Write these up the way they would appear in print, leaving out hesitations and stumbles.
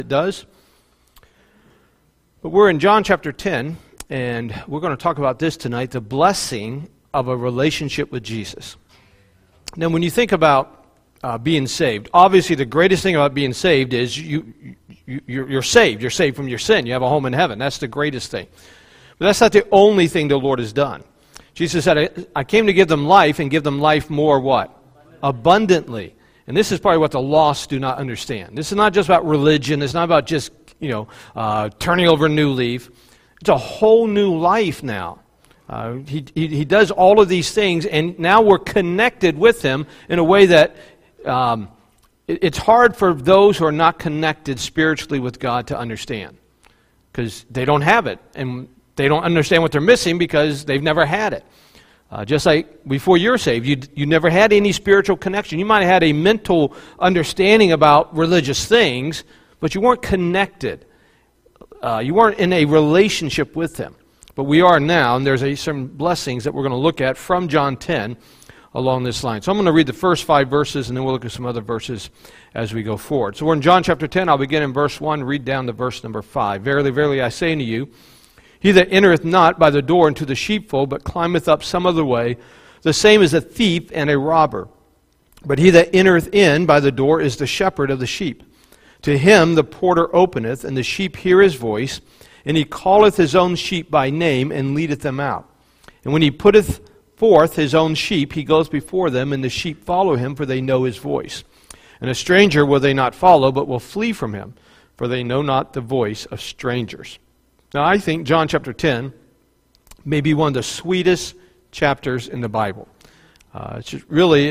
It does. But we're in John chapter 10, and we're going to talk about this tonight, the blessing of a relationship with Jesus. Now, when you think about being saved, obviously the greatest thing about being saved is you're saved. You're saved from your sin. You have a home in heaven. That's the greatest thing. But that's not the only thing the Lord has done. Jesus said, I came to give them life and give them life more what? Abundantly. And this is probably what the lost do not understand. This is not just about religion. It's not about just, turning over a new leaf. It's a whole new life now. He does all of these things, and now we're connected with Him in a way that it's hard for those who are not connected spiritually with God to understand, because they don't have it, and they don't understand what they're missing because they've never had it. Just like before you're saved, you never had any spiritual connection. You might have had a mental understanding about religious things, but you weren't connected. You weren't in a relationship with Him. But we are now, and there's some blessings that we're going to look at from John 10 along this line. So I'm going to read the first 5 verses, and then we'll look at some other verses as we go forward. So we're in John chapter 10. I'll begin in verse 1, read down to verse number 5. Verily, verily, I say unto you, he that entereth not by the door into the sheepfold, but climbeth up some other way, the same is a thief and a robber. But he that entereth in by the door is the shepherd of the sheep. To him the porter openeth, and the sheep hear his voice, and he calleth his own sheep by name, and leadeth them out. And when he putteth forth his own sheep, he goes before them, and the sheep follow him, for they know his voice. And a stranger will they not follow, but will flee from him, for they know not the voice of strangers. Now, I think John chapter 10 may be one of the sweetest chapters in the Bible. It's just really,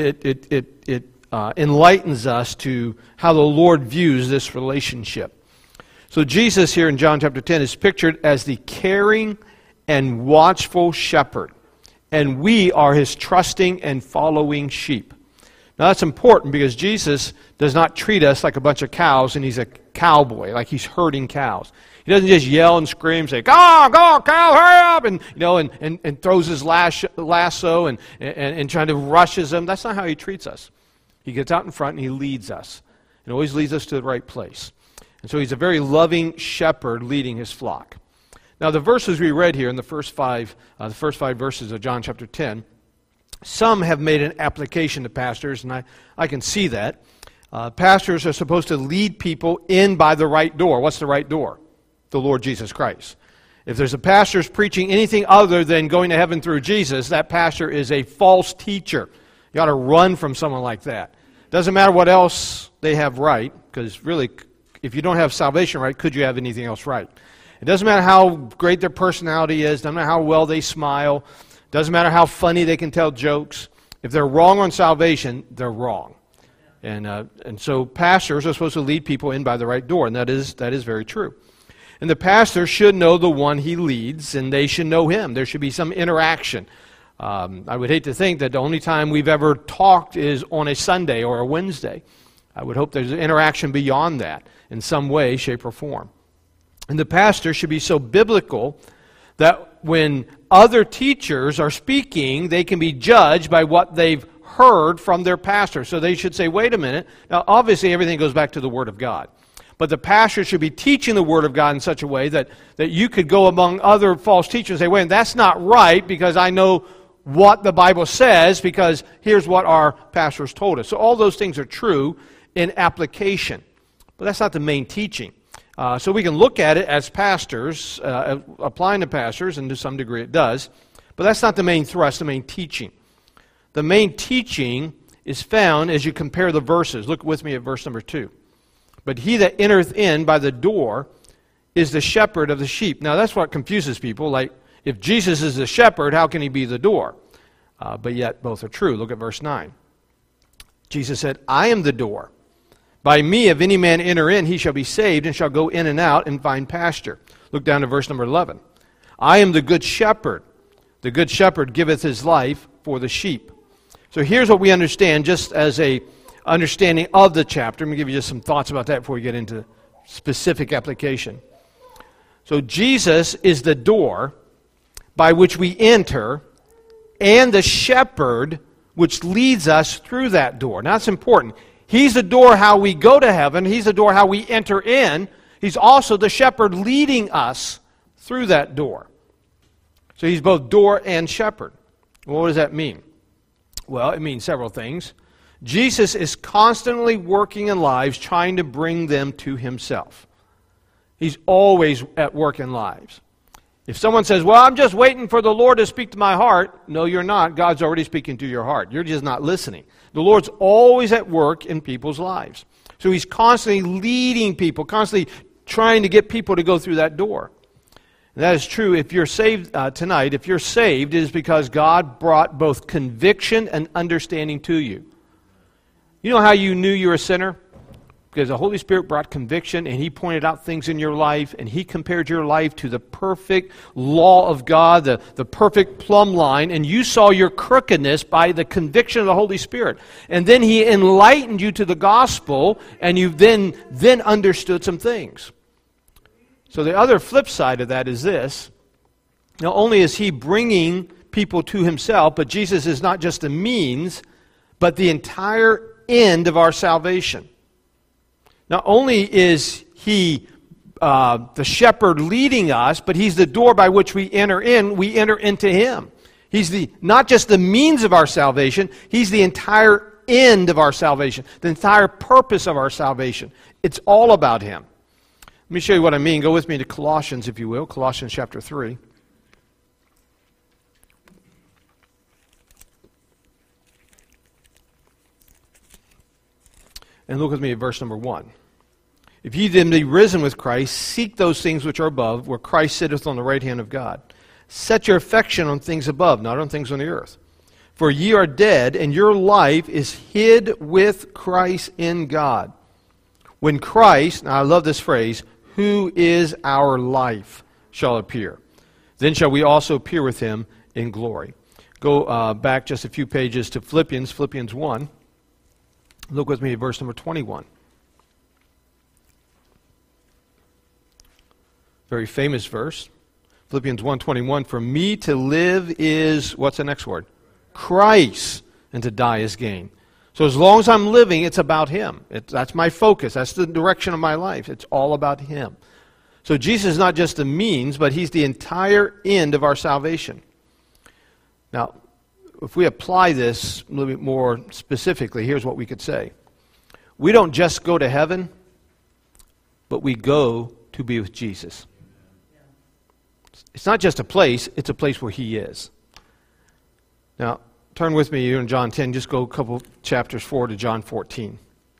it enlightens us to how the Lord views this relationship. So Jesus here in John chapter 10 is pictured as the caring and watchful shepherd, and we are His trusting and following sheep. Now that's important because Jesus does not treat us like a bunch of cows and He's a cowboy, like He's herding cows. He doesn't just yell and scream, say, go, cow, hurry up, and throws his lasso and trying to rushes them. That's not how He treats us. He gets out in front and He leads us, and always leads us to the right place. And so He's a very loving shepherd leading His flock. Now the verses we read here in the first five verses of John chapter 10, some have made an application to pastors, and I can see that. Pastors are supposed to lead people in by the right door. What's the right door? The Lord Jesus Christ. If there's a pastor preaching anything other than going to heaven through Jesus, that pastor is a false teacher. You ought to run from someone like that. Doesn't matter what else they have right, because really, if you don't have salvation right, could you have anything else right? It doesn't matter how great their personality is, doesn't matter how well they smile, doesn't matter how funny they can tell jokes. If they're wrong on salvation, they're wrong. And so pastors are supposed to lead people in by the right door, and that is very true. And the pastor should know the one he leads, and they should know him. There should be some interaction. I would hate to think that the only time we've ever talked is on a Sunday or a Wednesday. I would hope there's an interaction beyond that in some way, shape, or form. And the pastor should be so biblical that when other teachers are speaking, they can be judged by what they've heard from their pastor. So they should say, wait a minute. Now, obviously, everything goes back to the Word of God. But the pastor should be teaching the Word of God in such a way that you could go among other false teachers and say, wait, that's not right because I know what the Bible says because here's what our pastors told us. So all those things are true in application. But that's not the main teaching. So we can look at it as pastors, applying to pastors, and to some degree it does. But that's not the main thrust, the main teaching. The main teaching is found as you compare the verses. Look with me at verse number 2. But he that entereth in by the door is the shepherd of the sheep. Now that's what confuses people. Like, if Jesus is the shepherd, how can He be the door? But yet both are true. Look at verse 9. Jesus said, I am the door. By me, if any man enter in, he shall be saved, and shall go in and out and find pasture. Look down to verse number 11. I am the good shepherd. The good shepherd giveth his life for the sheep. So here's what we understand, just as a understanding of the chapter. Let me give you just some thoughts about that before we get into specific application. So Jesus is the door by which we enter, and the shepherd which leads us through that door. Now that's important. He's the door how we go to heaven. He's the door how we enter in. He's also the shepherd leading us through that door. So he's both door and shepherd. What does that mean? Well, it means several things. Jesus is constantly working in lives trying to bring them to himself. He's always at work in lives. If someone says, well, I'm just waiting for the Lord to speak to my heart, no, you're not. God's already speaking to your heart. You're just not listening. The Lord's always at work in people's lives. So he's constantly leading people, constantly trying to get people to go through that door. And that is true if you're saved tonight. If you're saved, it is because God brought both conviction and understanding to you. You know how you knew you were a sinner? Because the Holy Spirit brought conviction and he pointed out things in your life and he compared your life to the perfect law of God, the perfect plumb line, and you saw your crookedness by the conviction of the Holy Spirit. And then he enlightened you to the gospel and you then understood some things. So the other flip side of that is this. Not only is he bringing people to himself, but Jesus is not just a means, but the entire end of our salvation. Not only is he the shepherd leading us, but he's the door by which we enter into him. He's not just the means of our salvation, he's the entire end of our salvation, the entire purpose of our salvation. It's all about him. Let me show you what I mean. Go with me to Colossians, if you will, Colossians chapter 3. And look with me at verse number 1. If ye then be risen with Christ, seek those things which are above, where Christ sitteth on the right hand of God. Set your affection on things above, not on things on the earth. For ye are dead, and your life is hid with Christ in God. When Christ, now I love this phrase, who is our life, shall appear, then shall we also appear with him in glory. Go back just a few pages to Philippians 1. Look with me at verse number 21. Very famous verse. Philippians 1:21. For me to live is, what's the next word? Christ, and to die is gain. So as long as I'm living, it's about him. That's my focus. That's the direction of my life. It's all about him. So Jesus is not just the means, but he's the entire end of our salvation. Now, if we apply this a little bit more specifically, here's what we could say. We don't just go to heaven, but we go to be with Jesus. It's not just a place, it's a place where he is. Now, turn with me here in John 10. Just go a couple chapters forward to John 14.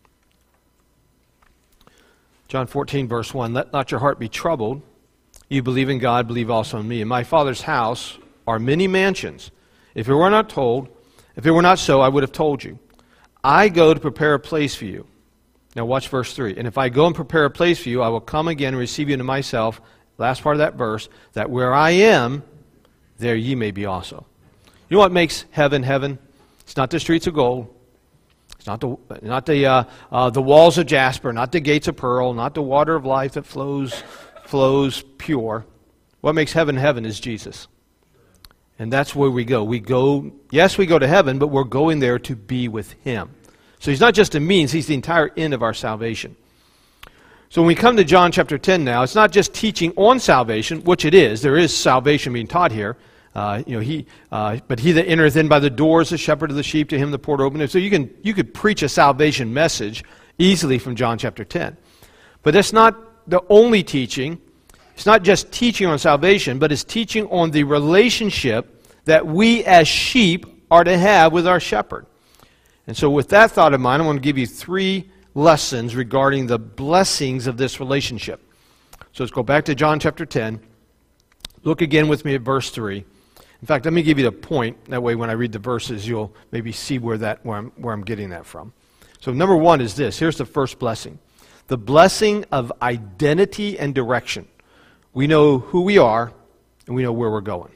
John 14, verse 1. Let not your heart be troubled. You believe in God, believe also in me. In my Father's house are many mansions. If it were not so, I would have told you. I go to prepare a place for you. Now watch verse 3. And if I go and prepare a place for you, I will come again and receive you to myself. Last part of that verse. That where I am, there ye may be also. You know what makes heaven heaven? It's not the streets of gold. It's not the walls of jasper, not the gates of pearl, not the water of life that flows pure. What makes heaven heaven is Jesus. And that's where we go. We go to heaven, but we're going there to be with him. So he's not just a means, he's the entire end of our salvation. So when we come to John chapter 10 now, it's not just teaching on salvation, which it is. There is salvation being taught here. But he that entereth in by the door is the shepherd of the sheep, to him the porter openeth. So you could preach a salvation message easily from John chapter 10. But that's not the only teaching. It's not just teaching on salvation, but it's teaching on the relationship that we as sheep are to have with our shepherd. And so with that thought in mind, I want to give you 3 lessons regarding the blessings of this relationship. So let's go back to John chapter 10. Look again with me at verse 3. In fact, let me give you the point. That way when I read the verses, you'll maybe see where I'm getting that from. So number 1 is this. Here's the first blessing. The blessing of identity and direction. We know who we are, and we know where we're going.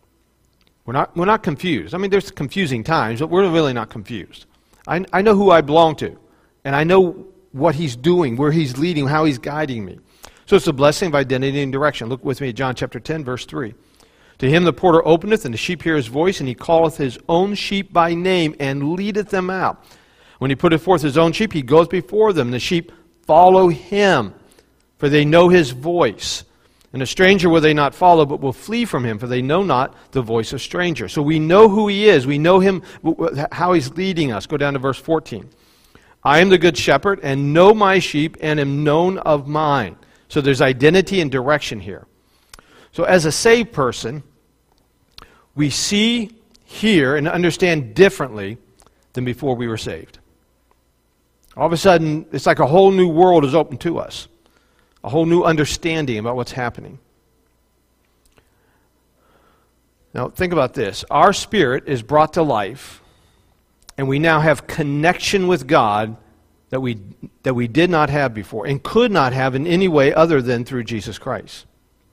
We're not confused. I mean, there's confusing times, but we're really not confused. I know who I belong to, and I know what he's doing, where he's leading, how he's guiding me. So it's a blessing of identity and direction. Look with me at John chapter 10, verse 3. To him the porter openeth, and the sheep hear his voice, and he calleth his own sheep by name, and leadeth them out. When he putteth forth his own sheep, he goeth before them. The sheep follow him, for they know his voice. And a stranger will they not follow, but will flee from him, for they know not the voice of stranger. So we know who he is. We know him, how he's leading us. Go down to verse 14. I am the good shepherd, and know my sheep, and am known of mine. So there's identity and direction here. So as a saved person, we see, hear, and understand differently than before we were saved. All of a sudden, it's like a whole new world is open to us. A whole new understanding about what's happening. Now, think about this. Our spirit is brought to life, and we now have connection with God that we did not have before, and could not have in any way other than through Jesus Christ.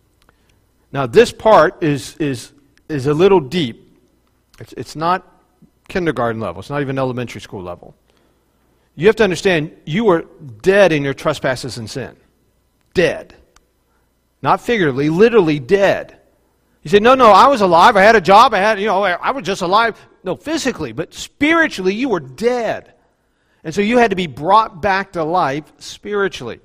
Now, this part is a little deep. It's not kindergarten level. It's not even elementary school level. You have to understand, you were dead in your trespasses and sin. Dead. Not figuratively, literally dead. You say, no, I was alive. I had a job. I was just alive. No, physically, but spiritually, you were dead. And so you had to be brought back to life spiritually.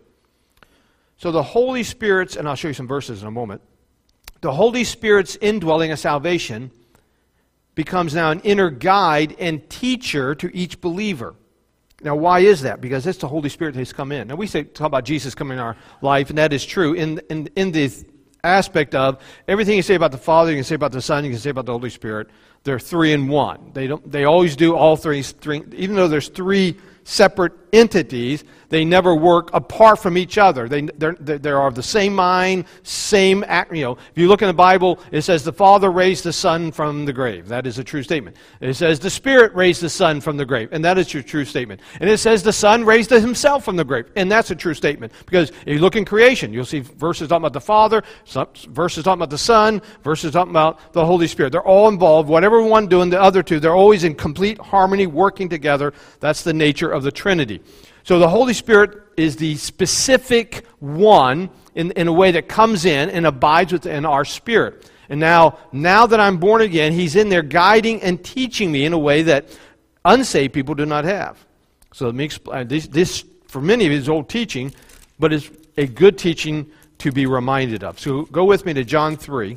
So the Holy Spirit's, and I'll show you some verses in a moment, the Holy Spirit's indwelling of salvation becomes now an inner guide and teacher to each believer. Now, why is that? Because it's the Holy Spirit that has come in. Now, we talk about Jesus coming in our life, and that is true in the aspect of everything you say about the Father, you can say about the Son, you can say about the Holy Spirit. They're three in one. They always do all three. Even though there's three separate entities, they never work apart from each other. They are of the same mind, same act. If you look in the Bible, it says the Father raised the Son from the grave. That is a true statement. It says the Spirit raised the Son from the grave, and that is a true statement. And it says the Son raised himself from the grave, and that's a true statement. Because if you look in creation, you'll see verses talking about the Father, verses talking about the Son, verses talking about the Holy Spirit. They're all involved. Whatever one doing, the other two, they're always in complete harmony, working together. That's the nature of the Trinity. So the Holy Spirit is the specific one in a way that comes in and abides within our spirit. And now that I'm born again, he's in there guiding and teaching me in a way that unsaved people do not have. So let me explain. This for many of you is old teaching, but it's a good teaching to be reminded of. So go with me to John 3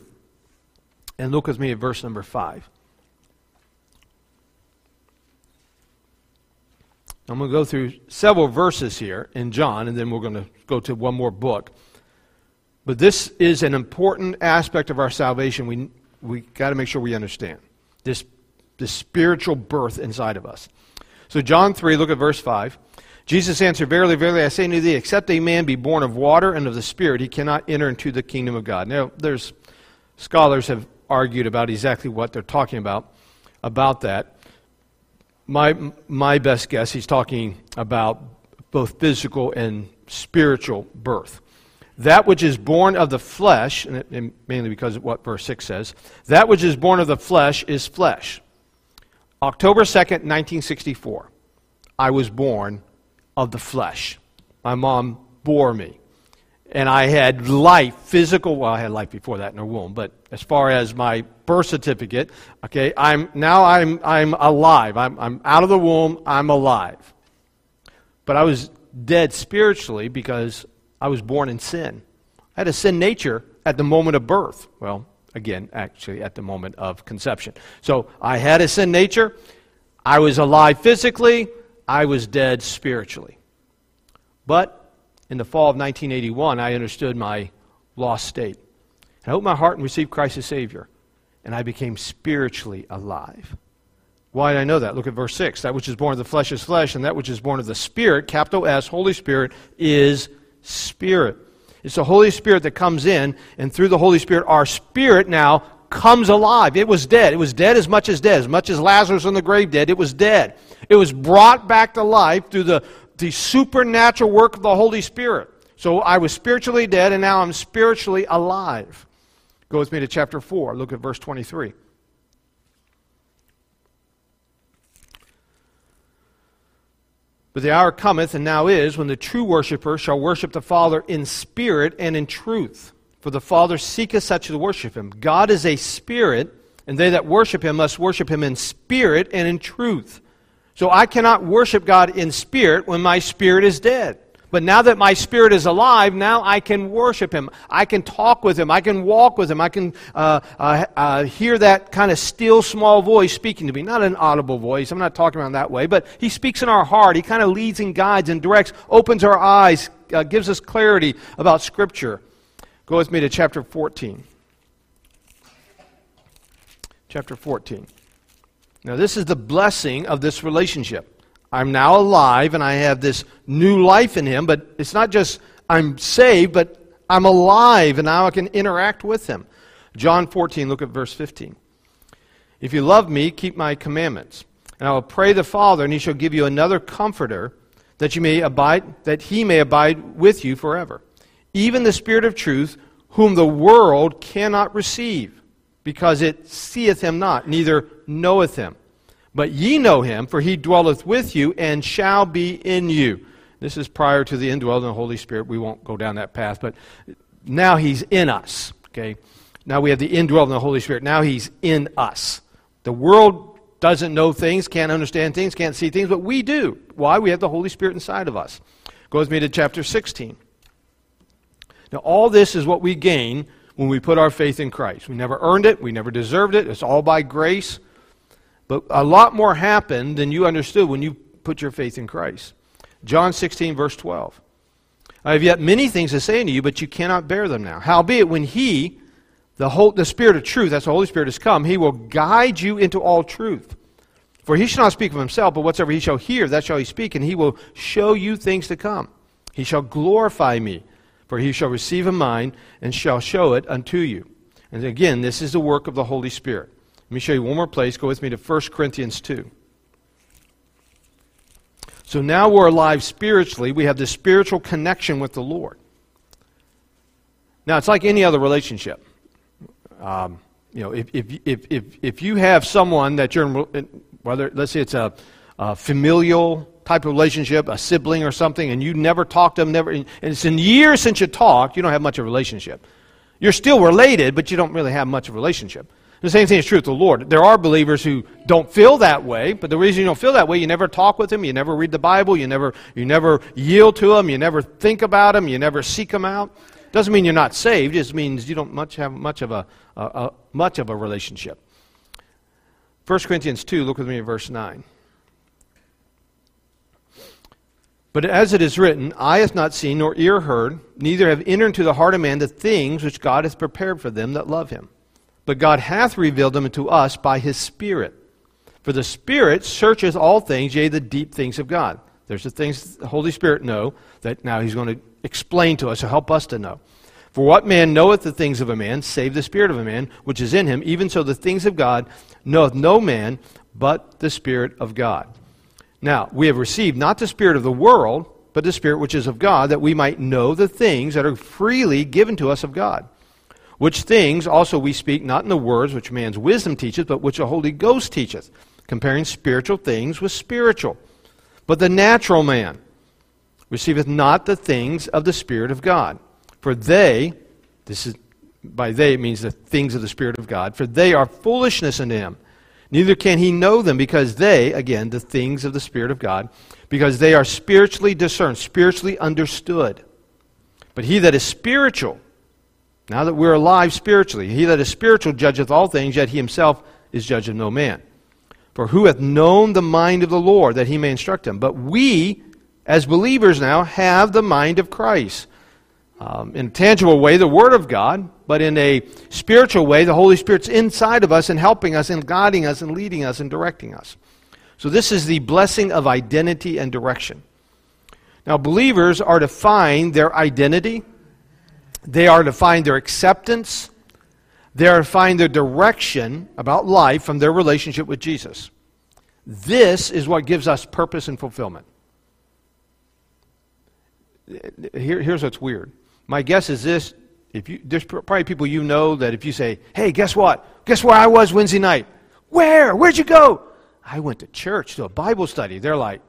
and look with me at verse number 5. I'm going to go through several verses here in John, and then we're going to go to one more book. But this is an important aspect of our salvation we got to make sure we understand. This spiritual birth inside of us. So John 3, look at verse 5. Jesus answered, Verily, verily, I say unto thee, except a man be born of water and of the Spirit, he cannot enter into the kingdom of God. Now, there's scholars have argued about exactly what they're talking about that. My best guess, he's talking about both physical and spiritual birth. That which is born of the flesh, and mainly because of what verse 6 says, that which is born of the flesh is flesh. October 2nd, 1964, I was born of the flesh. My mom bore me. And I had life, physical, well, I had life before that in her womb, but as far as my birth certificate, okay, I'm alive. I'm out of the womb, I'm alive. But I was dead spiritually because I was born in sin. I had a sin nature at the moment of birth. Well, again, actually at the moment of conception. So I had a sin nature, I was alive physically, I was dead spiritually. But in the fall of 1981, I understood my lost state. I opened my heart and received Christ as Savior, and I became spiritually alive. Why did I know that? Look at verse 6. That which is born of the flesh is flesh, and that which is born of the Spirit, capital S, Holy Spirit, is spirit. It's the Holy Spirit that comes in, and through the Holy Spirit, our spirit now comes alive. It was dead. It was dead as much as Lazarus in the grave dead. It was dead. It was brought back to life through the supernatural work of the Holy Spirit. So I was spiritually dead, and now I'm spiritually alive. Go with me to chapter 4. Look at verse 23. But the hour cometh, and now is, when the true worshiper shall worship the Father in spirit and in truth. For the Father seeketh such to worship him. God is a spirit, and they that worship him must worship him in spirit and in truth. So I cannot worship God in spirit when my spirit is dead. But now that my spirit is alive, now I can worship Him. I can talk with Him. I can walk with Him. I can hear that kind of still, small voice speaking to me. Not an audible voice. I'm not talking about that way. But He speaks in our heart. He kind of leads and guides and directs, opens our eyes, gives us clarity about Scripture. Go with me to chapter 14. Chapter 14. Now this is the blessing of this relationship. I'm now alive and I have this new life in Him, but it's not just I'm saved, but I'm alive and now I can interact with Him. John 14, look at verse 15. If you love me, keep my commandments. And I will pray the Father, and He shall give you another comforter, that He may abide with you forever. Even the Spirit of truth, whom the world cannot receive, because it seeth Him not, neither knoweth Him. But ye know Him, for He dwelleth with you and shall be in you. This is prior to the indwelling of the Holy Spirit. We won't go down that path, but now He's in us. Okay, now we have the indwelling of the Holy Spirit. Now He's in us. The world doesn't know things, can't understand things, can't see things, but we do. Why? We have the Holy Spirit inside of us. Go with me to chapter 16. Now all this is what we gain when we put our faith in Christ. We never earned it. We never deserved it. It's all by grace. But a lot more happened than you understood when you put your faith in Christ. John 16, verse 12. I have yet many things to say unto you, but you cannot bear them now. Howbeit, when He, the Spirit of truth, that's the Holy Spirit, has come, He will guide you into all truth. For He shall not speak of Himself, but whatsoever He shall hear, that shall He speak, and He will show you things to come. He shall glorify me, for He shall receive of mine, and shall show it unto you. And again, this is the work of the Holy Spirit. Let me show you one more place. Go with me to 1 Corinthians 2. So now we're alive spiritually. We have this spiritual connection with the Lord. Now, it's like any other relationship. If you have someone that you're in, whether, let's say it's a familial type of relationship, a sibling or something, and you never talk to them, and it's in years since you talked, you don't have much of a relationship. You're still related, but you don't really have much of a relationship. The same thing is true with the Lord. There are believers who don't feel that way, but the reason you don't feel that way, you never talk with Him, you never read the Bible, you never yield to Him, you never think about Him, you never seek Him out. Doesn't mean you're not saved. It just means you don't have much of a relationship. 1 Corinthians 2, look with me at verse 9. But as it is written, eye hath not seen, nor ear heard, neither have entered into the heart of man the things which God hath prepared for them that love Him. But God hath revealed them unto us by His Spirit. For the Spirit searcheth all things, yea, the deep things of God. There's the things the Holy Spirit know that now He's going to explain to us or help us to know. For what man knoweth the things of a man, save the spirit of a man, which is in him? Even so the things of God knoweth no man, but the Spirit of God. Now, we have received not the spirit of the world, but the Spirit which is of God, that we might know the things that are freely given to us of God. Which things also we speak, not in the words which man's wisdom teacheth, but which the Holy Ghost teacheth, comparing spiritual things with spiritual. But the natural man receiveth not the things of the Spirit of God. For they, by they it means the things of the Spirit of God, for they are foolishness unto him. Neither can he know them, because they, again, the things of the Spirit of God, because they are spiritually discerned, spiritually understood. But he that is spiritual, now that we're alive spiritually, he that is spiritual judgeth all things, yet he himself is judge of no man. For who hath known the mind of the Lord, that he may instruct him? But we, as believers now, have the mind of Christ. In a tangible way, the Word of God, but in a spiritual way, the Holy Spirit's inside of us and helping us and guiding us and leading us and directing us. So this is the blessing of identity and direction. Now, believers are to find their identity. They are to find their acceptance. They are to find their direction about life from their relationship with Jesus. This is what gives us purpose and fulfillment. Here's what's weird. My guess is this. There's probably people you know that if you say, hey, guess what? Guess where I was Wednesday night? Where? Where'd you go? I went to church, to a Bible study. They're like,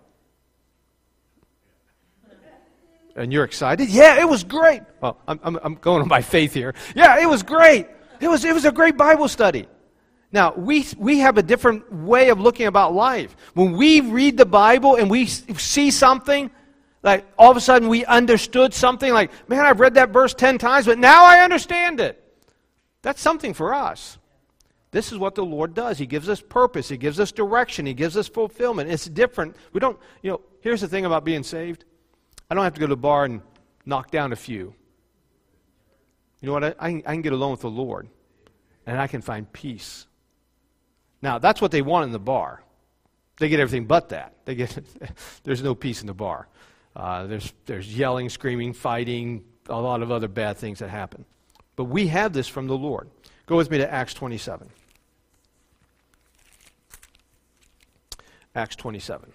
and you're excited? Yeah, it was great. Well, I'm going on by faith here. Yeah, it was great. It was a great Bible study. Now, we have a different way of looking about life. When we read the Bible and we see something, Like all of a sudden we understood something like, man, I've read that verse 10 times, but now I understand it. That's something for us. This is what the Lord does. He gives us purpose. He gives us direction. He gives us fulfillment. It's different. We don't, here's the thing about being saved. I don't have to go to the bar and knock down a few. You know what? I can get alone with the Lord, and I can find peace. Now, that's what they want in the bar. They get everything but that. There's no peace in the bar. There's yelling, screaming, fighting, a lot of other bad things that happen. But we have this from the Lord. Go with me to Acts 27. Acts 27.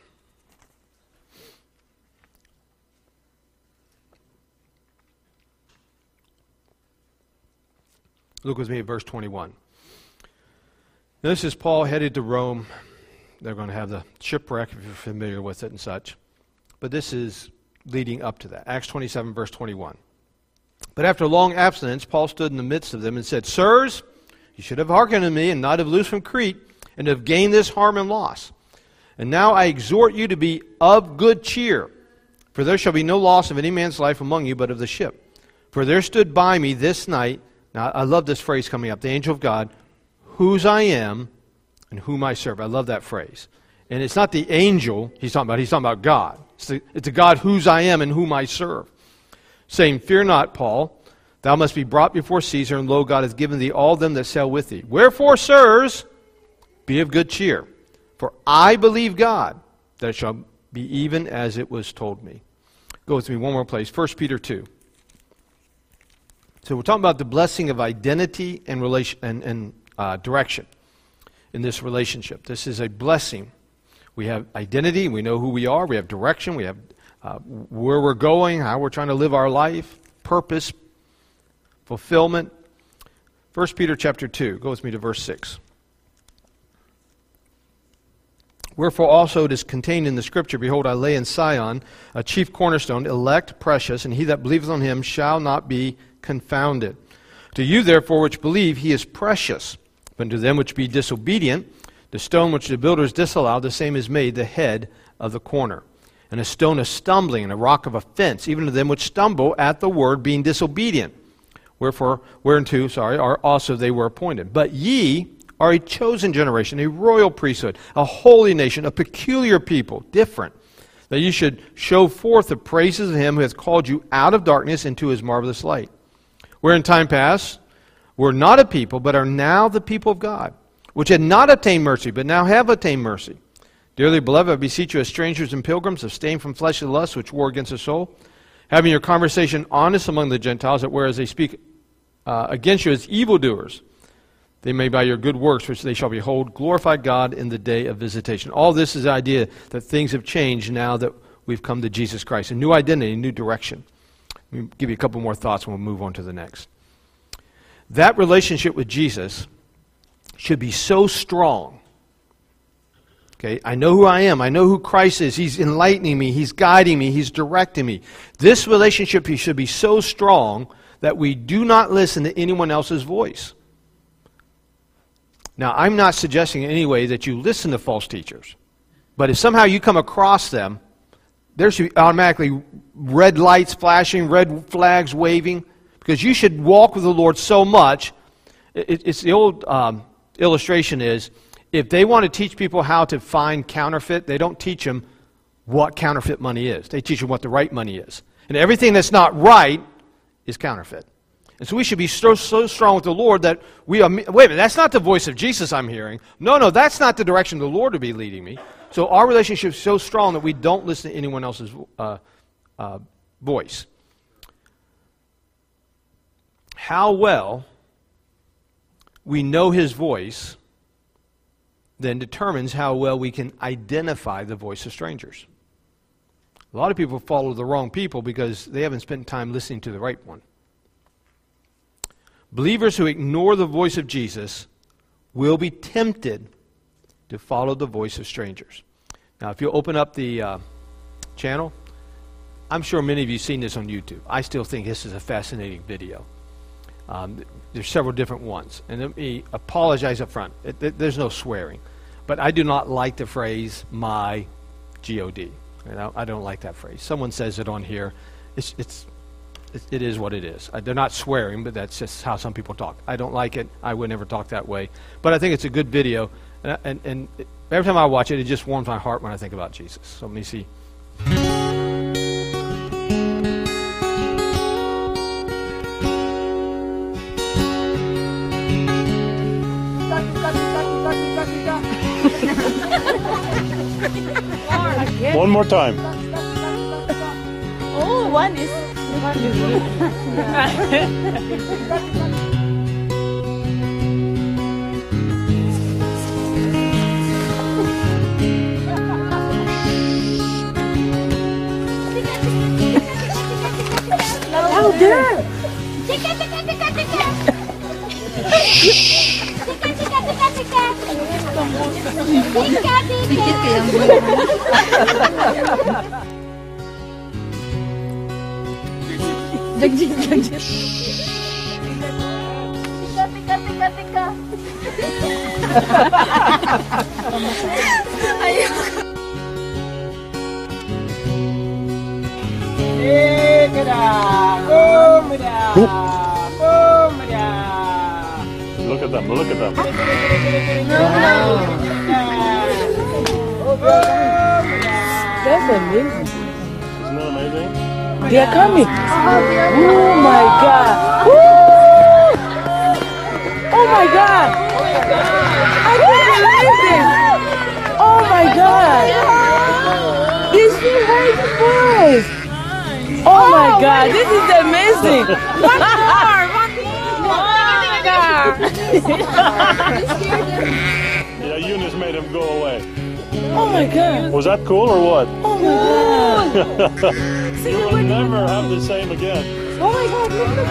Look with me at verse 21. Now, this is Paul headed to Rome. They're going to have the shipwreck, if you're familiar with it and such. But this is leading up to that. Acts 27, verse 21. But after a long abstinence, Paul stood in the midst of them and said, Sirs, you should have hearkened to me and not have loosed from Crete, and have gained this harm and loss. And now I exhort you to be of good cheer, for there shall be no loss of any man's life among you, but of the ship. For there stood by me this night, now I love this phrase coming up, the angel of God, whose I am and whom I serve. I love that phrase. And it's not the angel he's talking about God. It's the God whose I am and whom I serve. Saying, Fear not, Paul, thou must be brought before Caesar, and lo, God hath given thee all them that sail with thee. Wherefore, sirs, be of good cheer, for I believe God, that it shall be even as it was told me. Go with me one more place, 1 Peter 2. So we're talking about the blessing of identity and relation and direction in this relationship. This is a blessing. We have identity, we know who we are, we have direction, we have where we're going, how we're trying to live our life, purpose, fulfillment. 1 Peter chapter 2, go with me to verse 6. Wherefore also it is contained in the Scripture, Behold, I lay in Sion a chief cornerstone, elect, precious, and he that believeth on him shall not be confounded. To you therefore which believe, he is precious. But to them which be disobedient, the stone which the builders disallowed, the same is made the head of the corner. And a stone of stumbling, and a rock of offense, even to them which stumble at the word, being disobedient. Whereunto are also they were appointed. But ye are a chosen generation, a royal priesthood, a holy nation, a peculiar people, different, that you should show forth the praises of him who hath called you out of darkness into his marvelous light. Where in time past were not a people, but are now the people of God, which had not obtained mercy, but now have obtained mercy. Dearly beloved, I beseech you as strangers and pilgrims, abstain from fleshly lusts which war against the soul, having your conversation honest among the Gentiles, that whereas they speak against you as evildoers, they may by your good works, which they shall behold, glorify God in the day of visitation. All this is the idea that things have changed now that we've come to Jesus Christ. A new identity, a new direction. Let me give you a couple more thoughts and we'll move on to the next. That relationship with Jesus should be so strong. Okay, I know who I am. I know who Christ is. He's enlightening me. He's guiding me. He's directing me. This relationship should be so strong that we do not listen to anyone else's voice. Now, I'm not suggesting in any way that you listen to false teachers. But if somehow you come across them, there should be automatically red lights flashing, red flags waving, because you should walk with the Lord so much. It's the old illustration is, if they want to teach people how to find counterfeit, they don't teach them what counterfeit money is. They teach them what the right money is. And everything that's not right is counterfeit. And so we should be so strong with the Lord that we are, wait a minute, that's not the voice of Jesus I'm hearing. No, that's not the direction the Lord will be leading me. So our relationship is so strong that we don't listen to anyone else's voice. How well we know his voice then determines how well we can identify the voice of strangers. A lot of people follow the wrong people because they haven't spent time listening to the right one. Believers who ignore the voice of Jesus will be tempted to follow the voice of strangers. Now, if you open up the channel, I'm sure many of you have seen this on YouTube. I still think this is a fascinating video. There's several different ones. And let me apologize up front. There's no swearing. But I do not like the phrase, my G-O-D. I don't like that phrase. Someone says it on here. It is what it is. They're not swearing, but that's just how some people talk. I don't like it. I would never talk that way. But I think it's a good video. And every time I watch it, it just warms my heart when I think about Jesus. So let me see. One more time. Oh, one is louder. Look at them, look at them. That's amazing. Isn't that amazing? They are coming. Oh my God. Woo! Oh my God. I can't believe it. Oh my God. This is right voice. Oh my God. This is amazing. One more. Yeah, Eunice made him go away. Oh my God. Was that cool or what? Oh my God. You will never have the same again. Oh my God.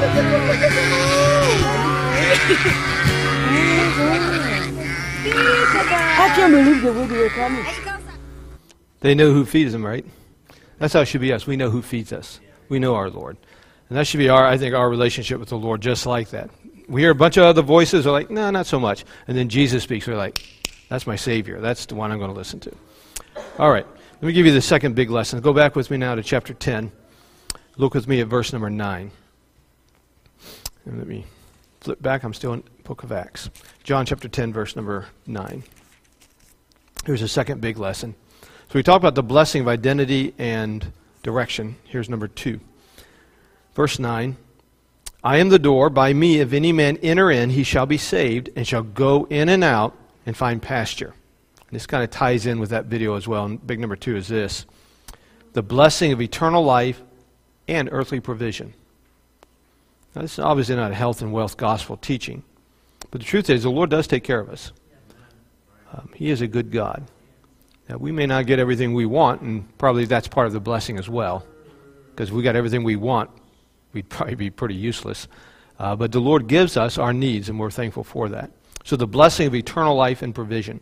I can't believe the way they were coming. They know who feeds them, right? That's how it should be us. We know who feeds us. We know our Lord. And that should be, I think, our relationship with the Lord, just like that. We hear a bunch of other voices, we're like, no, not so much. And then Jesus speaks, we're like, that's my Savior. That's the one I'm going to listen to. All right, let me give you the second big lesson. Go back with me now to chapter 10. Look with me at verse number 9. And let me flip back. I'm still in the book of Acts. John chapter 10, verse number 9. Here's a second big lesson. So we talked about the blessing of identity and direction. Here's number 2. Verse 9. I am the door. By me, if any man enter in, he shall be saved, and shall go in and out and find pasture. And this kind of ties in with that video as well. And big number 2 is this. The blessing of eternal life and earthly provision. Now, this is obviously not a health and wealth gospel teaching. But the truth is, the Lord does take care of us. He is a good God. Now, we may not get everything we want, and probably that's part of the blessing as well. Because if we got everything we want, we'd probably be pretty useless. But the Lord gives us our needs, and we're thankful for that. So the blessing of eternal life and provision.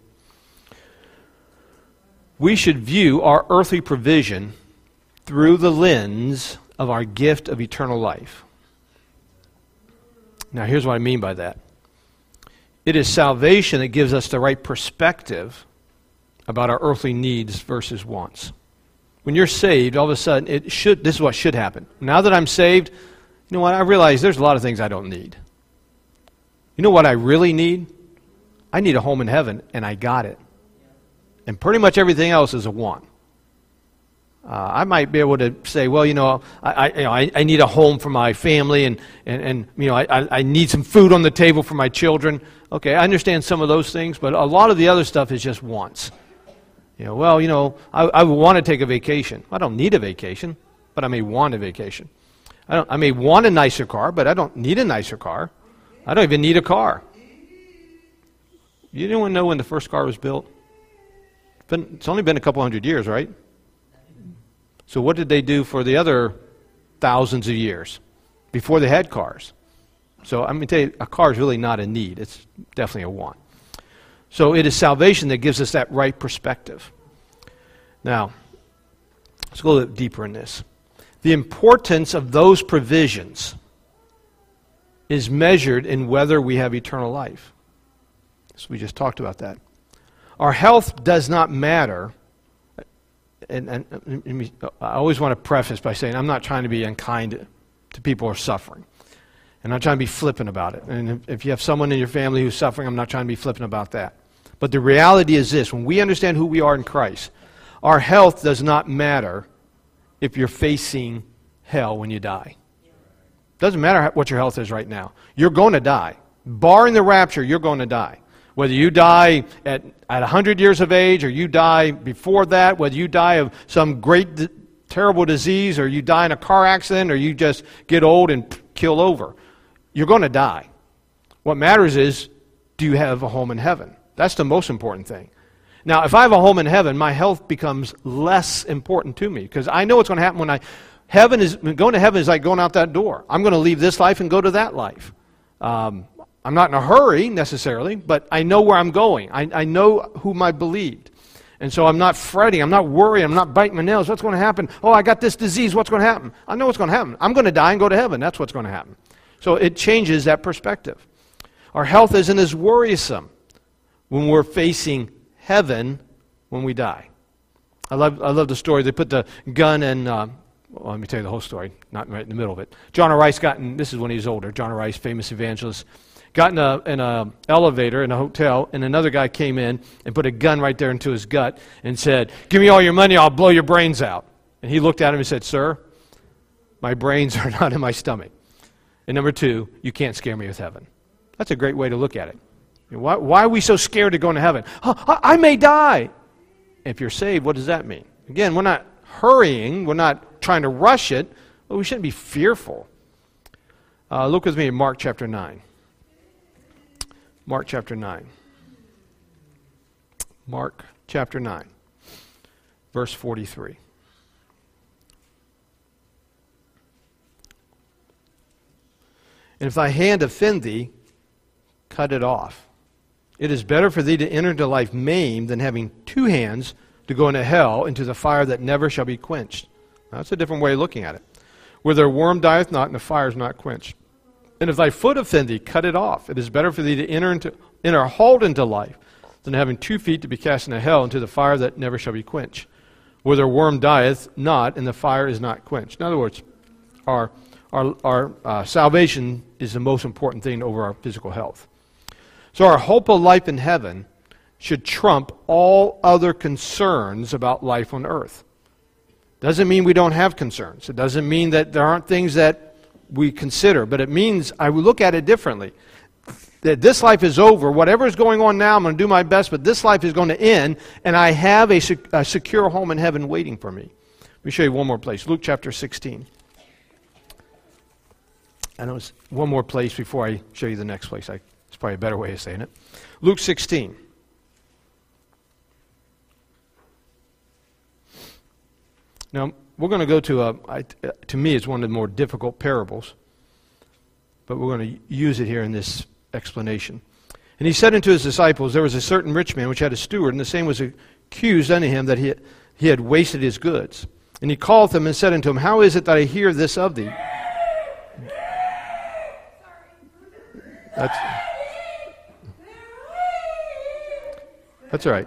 We should view our earthly provision through the lens of our gift of eternal life. Now, here's what I mean by that. It is salvation that gives us the right perspective about our earthly needs versus wants. When you're saved, all of a sudden, this is what should happen. Now that I'm saved, you know what? I realize there's a lot of things I don't need. You know what I really need? I need a home in heaven, and I got it. And pretty much everything else is a want. I might be able to say, well, I need a home for my family, and I need some food on the table for my children. Okay, I understand some of those things, but a lot of the other stuff is just wants. I want to take a vacation. I don't need a vacation, but I may want a vacation. I may want a nicer car, but I don't need a nicer car. I don't even need a car. You anyone know when the first car was built? It's only been a couple hundred years, right? So what did they do for the other thousands of years before they had cars? So I'm going to tell you, a car is really not a need. It's definitely a want. So it is salvation that gives us that right perspective. Now, let's go a little deeper in this. The importance of those provisions is measured in whether we have eternal life. So we just talked about that. Our health does not matter. I always want to preface by saying I'm not trying to be unkind to people who are suffering. And I'm not trying to be flippant about it. And if you have someone in your family who's suffering, I'm not trying to be flippant about that. But the reality is this: when we understand who we are in Christ, our health does not matter if you're facing hell when you die. Doesn't matter what your health is right now. You're going to die. Barring the rapture, you're going to die. Whether you die at 100 years of age, or you die before that, whether you die of some great, terrible disease, or you die in a car accident, or you just get old and kill over, you're going to die. What matters is, do you have a home in heaven? That's the most important thing. Now, if I have a home in heaven, my health becomes less important to me, because I know what's going to happen when going to heaven is like going out that door. I'm going to leave this life and go to that life. I'm not in a hurry necessarily, but I know where I'm going. I know whom I believed. And so I'm not fretting, I'm not worrying, I'm not biting my nails. What's going to happen? Oh, I got this disease, what's going to happen? I know what's going to happen. I'm going to die and go to heaven. That's what's going to happen. So it changes that perspective. Our health isn't as worrisome when we're facing heaven when we die. I love the story. They put the gun in, well, let me tell you the whole story, not right in the middle of it. John O. Rice this is when he was older, John O. Rice, famous evangelist, got in a elevator in a hotel, and another guy came in and put a gun right there into his gut and said, "Give me all your money, I'll blow your brains out." And he looked at him and said, "Sir, my brains are not in my stomach. And number two, you can't scare me with heaven." That's a great way to look at it. Why are we so scared of going to heaven? I may die. If you're saved, what does that mean? Again, we're not hurrying, we're not trying to rush it, but we shouldn't be fearful. Look with me at Mark chapter 9. Mark chapter 9. Mark chapter 9, verse 43. "And if thy hand offend thee, cut it off. It is better for thee to enter into life maimed than having two hands to go into hell, into the fire that never shall be quenched." Now, that's a different way of looking at it. "Where their worm dieth not, and the fire is not quenched. And if thy foot offend thee, cut it off. It is better for thee to enter halt into life than having 2 feet to be cast into hell, into the fire that never shall be quenched. Where their worm dieth not, and the fire is not quenched." In other words, our salvation is the most important thing over our physical health. So our hope of life in heaven should trump all other concerns about life on earth. Doesn't mean we don't have concerns. It doesn't mean that there aren't things that we consider, but it means I will look at it differently. That this life is over. Whatever is going on now, I'm going to do my best, but this life is going to end, and I have a secure home in heaven waiting for me. Let me show you one more place. Luke chapter 16. I know it's one more place before I show you the next place. It's probably a better way of saying it. Luke 16. Now, we're going to go to me, it's one of the more difficult parables, but we're going to use it here in this explanation. "And he said unto his disciples, There was a certain rich man which had a steward, and the same was accused unto him that he had wasted his goods. And he called them and said unto him, How is it that I hear this of thee?" That's all right.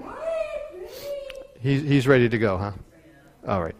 He's ready to go, huh? All right.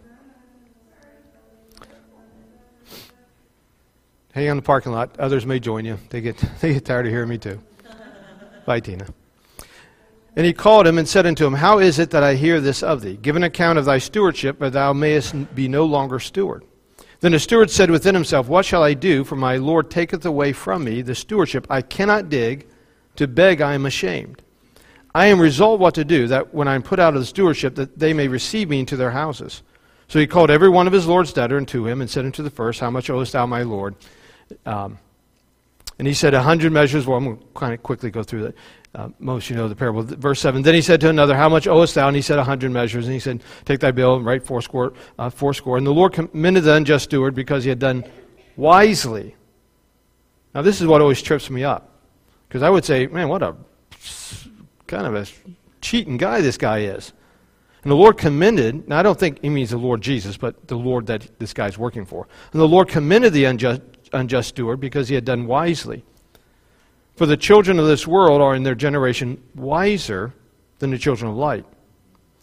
Hang on in the parking lot. Others may join you. They get tired of hearing me too. Bye, Tina. "And he called him and said unto him, How is it that I hear this of thee? Give an account of thy stewardship, or thou mayest be no longer steward. Then the steward said within himself, What shall I do? For my Lord taketh away from me the stewardship. I cannot dig. To beg I am ashamed. I am resolved what to do, that when I am put out of the stewardship, that they may receive me into their houses. So he called every one of his Lord's debtor unto him, and said unto the first, How much owest thou my Lord? And he said, 100 measures. Well, I'm going to kind of quickly go through that. Most you know the parable. Verse 7. Then he said to another, How much owest thou? And he said, 100 measures. And he said, Take thy bill and write fourscore. And the Lord commended the unjust steward because he had done wisely. Now this is what always trips me up. Because I would say, man, what a kind of a cheating guy this guy is. And the Lord commended, now I don't think he means the Lord Jesus, but the Lord that this guy's working for. And the Lord commended the unjust steward because he had done wisely. For the children of this world are in their generation wiser than the children of light.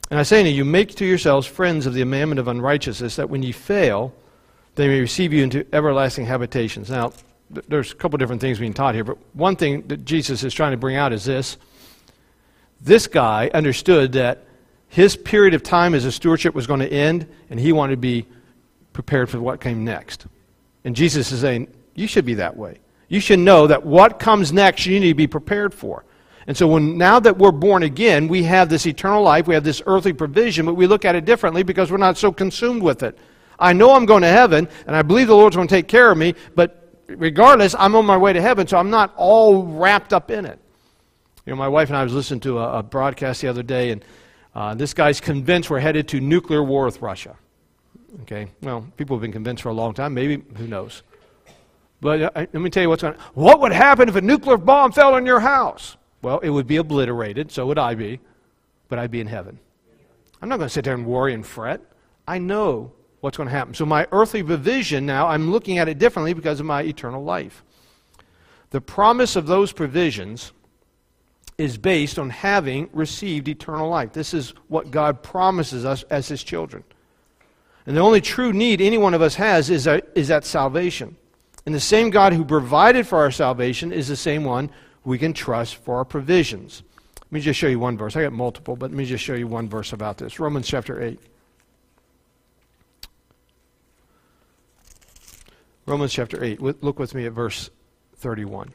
And I say unto you, make to yourselves friends of the commandment of unrighteousness, that when ye fail, they may receive you into everlasting habitations. Now, there's a couple different things being taught here, but one thing that Jesus is trying to bring out is this. This guy understood that his period of time as a stewardship was going to end, and he wanted to be prepared for what came next. And Jesus is saying, you should be that way. You should know that what comes next you need to be prepared for. And so now that we're born again, we have this eternal life, we have this earthly provision, but we look at it differently because we're not so consumed with it. I know I'm going to heaven, and I believe the Lord's going to take care of me, but regardless, I'm on my way to heaven, so I'm not all wrapped up in it. You know, my wife and I was listening to a broadcast the other day, and this guy's convinced we're headed to nuclear war with Russia. Okay, well, people have been convinced for a long time, maybe, who knows. But let me tell you what's going on. What would happen if a nuclear bomb fell on your house? Well, it would be obliterated, so would I be, but I'd be in heaven. I'm not going to sit there and worry and fret. I know what's going to happen. So my earthly provision now, I'm looking at it differently because of my eternal life. The promise of those provisions is based on having received eternal life. This is what God promises us as His children. And the only true need any one of us has is that salvation. And the same God who provided for our salvation is the same one we can trust for our provisions. Let me just show you one verse. I got multiple, but let me just show you one verse about this. Romans chapter 8. Romans chapter 8. Look with me at verse 31.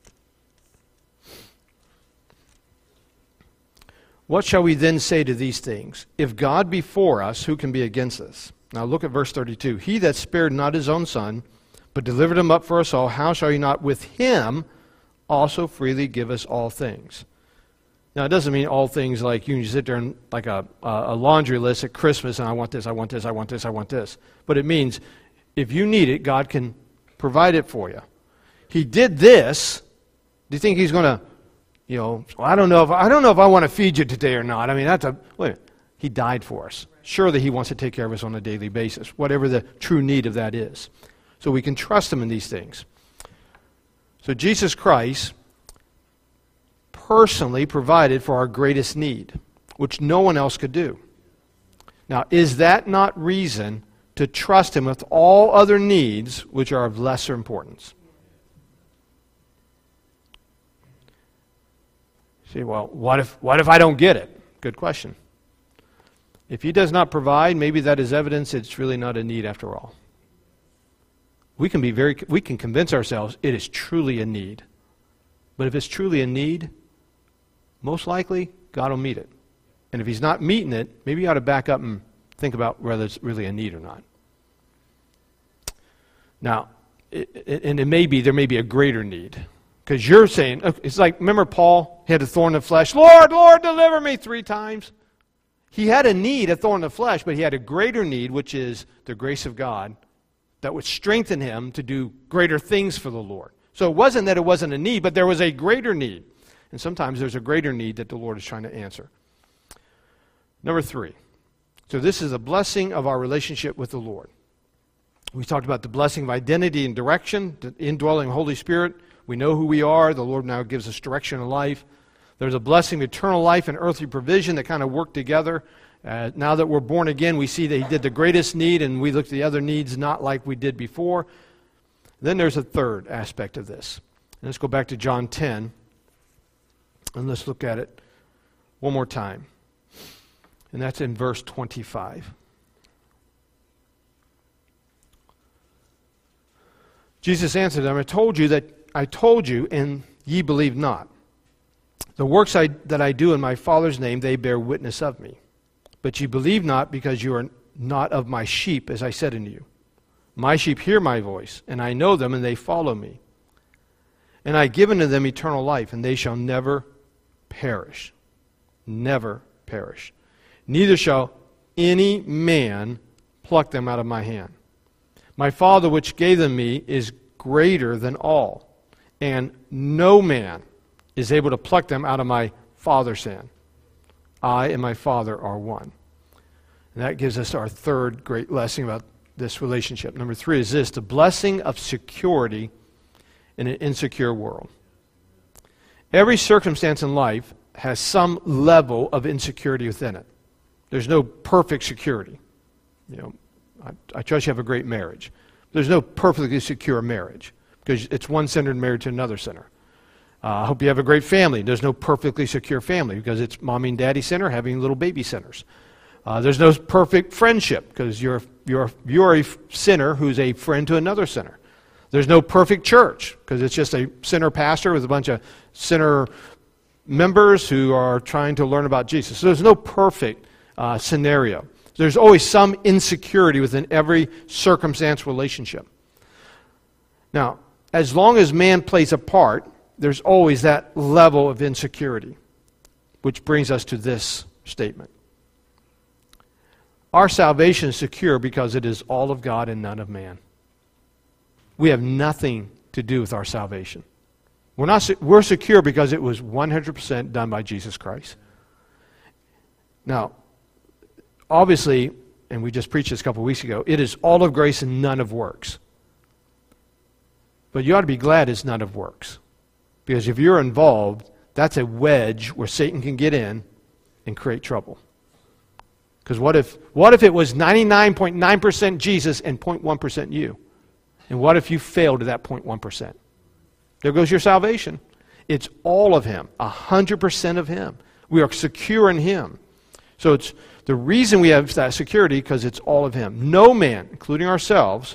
What shall we then say to these things? If God be for us, who can be against us? Now look at verse 32. He that spared not his own son, but delivered him up for us all, how shall he not with him also freely give us all things? Now, it doesn't mean all things like you can sit there and like a laundry list at Christmas, and I want this, I want this, I want this, I want this. But it means if you need it, God can provide it for you. He did this. Do you think He's going to, well, I don't know if I want to feed you today or not. I mean, wait a minute. He died for us. Surely He wants to take care of us on a daily basis, whatever the true need of that is. So we can trust Him in these things. So Jesus Christ personally provided for our greatest need, which no one else could do. Now, is that not reason to trust Him with all other needs which are of lesser importance? See, well, what if I don't get it? Good question. If He does not provide, maybe that is evidence it's really not a need after all. We can convince ourselves it is truly a need. But if it's truly a need, most likely God will meet it. And if He's not meeting it, maybe you ought to back up and think about whether it's really a need or not. Now, there may be a greater need. Because you're saying, it's like, remember Paul? He had a thorn in the flesh. Lord, Lord, deliver me 3 times. He had a need, a thorn in the flesh, but he had a greater need, which is the grace of God that would strengthen him to do greater things for the Lord. So it wasn't that it wasn't a need, but there was a greater need. And sometimes there's a greater need that the Lord is trying to answer. Number 3. So this is a blessing of our relationship with the Lord. We talked about the blessing of identity and direction, the indwelling Holy Spirit. We know who we are. The Lord now gives us direction in life. There's a blessing of eternal life and earthly provision that kind of work together. Now that we're born again, we see that He did the greatest need, and we look at the other needs not like we did before. Then there's a third aspect of this. And let's go back to John 10, and let's look at it one more time. And that's in verse 25. Jesus answered them, I told you, and ye believe not. The works that I do in my Father's name, they bear witness of me. But ye believe not, because you are not of my sheep, as I said unto you. My sheep hear my voice, and I know them, and they follow me. And I give unto them eternal life, and they shall never perish. Never perish. Neither shall any man pluck them out of my hand. My Father which gave them me is greater than all, and no man is able to pluck them out of my Father's hand. I and my Father are one. And that gives us our third great lesson about this relationship. Number 3 is this: the blessing of security in an insecure world. Every circumstance in life has some level of insecurity within it. There's no perfect security. You know, I trust you have a great marriage. There's no perfectly secure marriage because it's one sinner married to another sinner. I hope you have a great family. There's no perfectly secure family because it's mommy and daddy sinner having little baby sinners. There's no perfect friendship because you're a sinner who's a friend to another sinner. There's no perfect church because it's just a sinner pastor with a bunch of sinner members who are trying to learn about Jesus. So there's no perfect scenario. There's always some insecurity within every circumstance relationship. Now, as long as man plays a part, there's always that level of insecurity, which brings us to this statement. Our salvation is secure because it is all of God and none of man. We have nothing to do with our salvation. We're secure because it was 100% done by Jesus Christ. Now, obviously, and we just preached this a couple of weeks ago, it is all of grace and none of works. But you ought to be glad it's none of works. Because if you're involved, that's a wedge where Satan can get in and create trouble. Because what if it was 99.9% Jesus and 0.1% you? And what if you failed to that 0.1%? There goes your salvation. It's all of Him, 100% of Him. We are secure in Him. So it's the reason we have that security because it's all of Him. No man, including ourselves,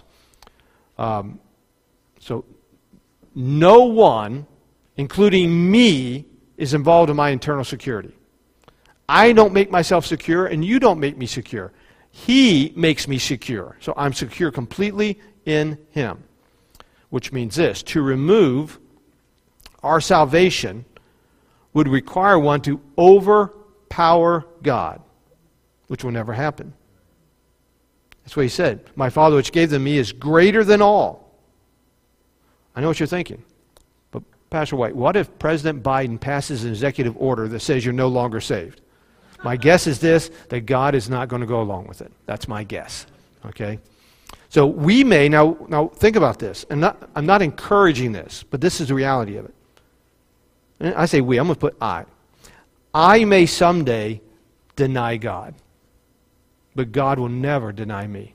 so no one, including me, is involved in my internal security. I don't make myself secure, and you don't make me secure. He makes me secure. So I'm secure completely in Him. Which means this, to remove our salvation would require one to overpower God, which will never happen. That's what He said. My Father which gave them me is greater than all. I know what you're thinking. But Pastor White, what if President Biden passes an executive order that says you're no longer saved? My guess is this, that God is not going to go along with it. That's my guess. Okay? So we may, now think about this. And I'm not encouraging this, but this is the reality of it. And I say we, I'm going to put I. I may someday deny God, but God will never deny me.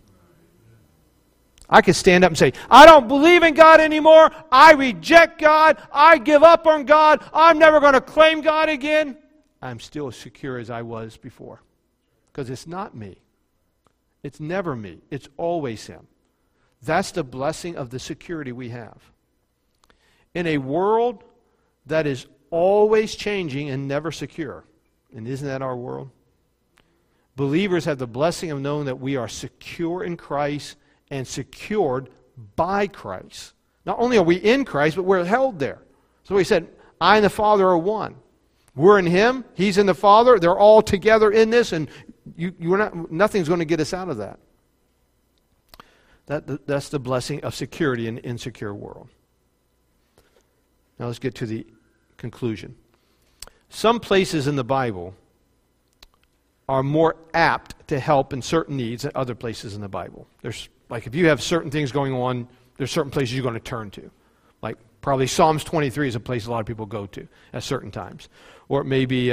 I could stand up and say, I don't believe in God anymore. I reject God. I give up on God. I'm never going to claim God again. I'm still as secure as I was before. Because it's not me. It's never me. It's always Him. That's the blessing of the security we have. In a world that is always changing and never secure, and isn't that our world? Believers have the blessing of knowing that we are secure in Christ and secured by Christ. Not only are we in Christ, but we're held there. So He said, I and the Father are one. We're in Him, He's in the Father, they're all together in this, and nothing's going to get us out of that. That's the blessing of security in an insecure world. Now let's get to the conclusion. Some places in the Bible are more apt to help in certain needs than other places in the Bible. There's, like, if you have certain things going on, there's certain places you're going to turn to. Like probably Psalms 23 is a place a lot of people go to at certain times. Or it may be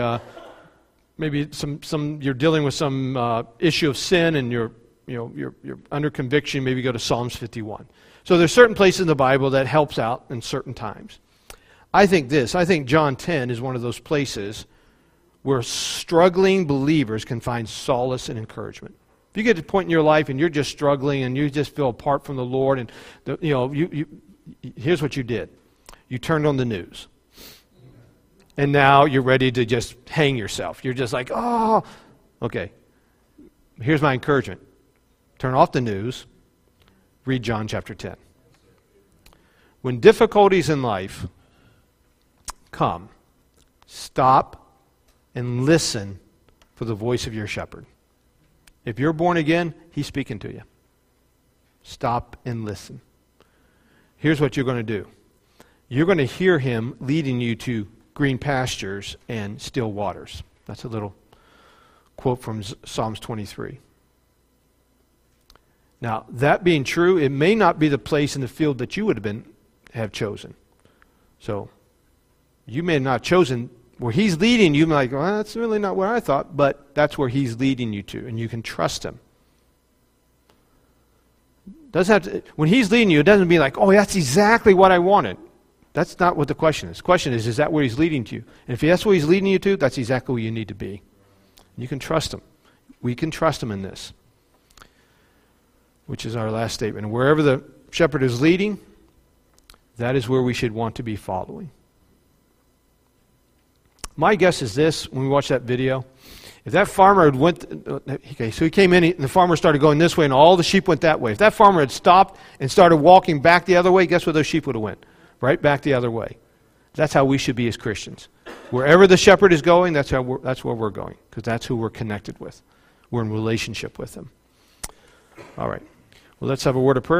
some you're dealing with some issue of sin and you're under conviction, maybe go to Psalms 51. So there's certain places in the Bible that helps out in certain times. I think John 10 is one of those places where struggling believers can find solace and encouragement. If you get to a point in your life and you're just struggling and you just feel apart from the Lord, and here's what you did. You turned on the news. And now you're ready to just hang yourself. You're just like, oh, okay. Here's my encouragement. Turn off the news. Read John chapter 10. When difficulties in life come, stop and listen for the voice of your shepherd. If you're born again, He's speaking to you. Stop and listen. Here's what you're going to do. You're going to hear Him leading you to green pastures and still waters. That's a little quote from Psalms 23. Now, that being true, it may not be the place in the field that you would have chosen. So, you may have not chosen Where he's leading you, like, well, that's really not where I thought, but that's where he's leading you to, and you can trust him. Doesn't have to, when he's leading you, it doesn't be like, oh, that's exactly what I wanted. That's not what the question is. The question is that where he's leading you? And if that's where he's leading you to, that's exactly where you need to be. You can trust him. We can trust him in this, which is our last statement. And wherever the shepherd is leading, that is where we should want to be following. My guess is this, when we watch that video, if that farmer had so he came in, and the farmer started going this way, and all the sheep went that way. If that farmer had stopped and started walking back the other way, guess where those sheep would have went? Right back the other way. That's how we should be as Christians. Wherever the shepherd is going, that's where we're going, because that's who we're connected with. We're in relationship with him. All right. Well, let's have a word of prayer.